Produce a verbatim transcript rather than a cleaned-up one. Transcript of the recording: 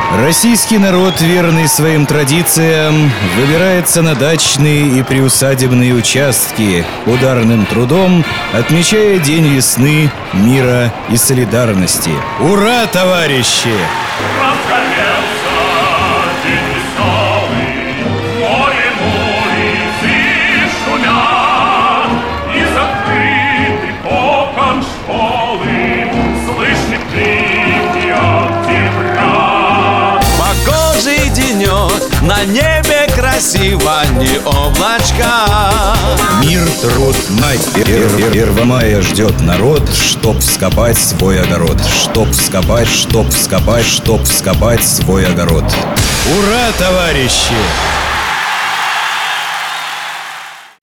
Российский народ, верный своим традициям, выбирается на дачные и приусадебные участки, ударным трудом отмечая День весны, мира и солидарности. Ура, товарищи! На небе красиво, не облачка. Мир, труд, май. Первомая ждет народ, чтоб вскопать свой огород. Чтоб вскопать, чтоб вскопать, чтоб вскопать свой огород. Ура, товарищи!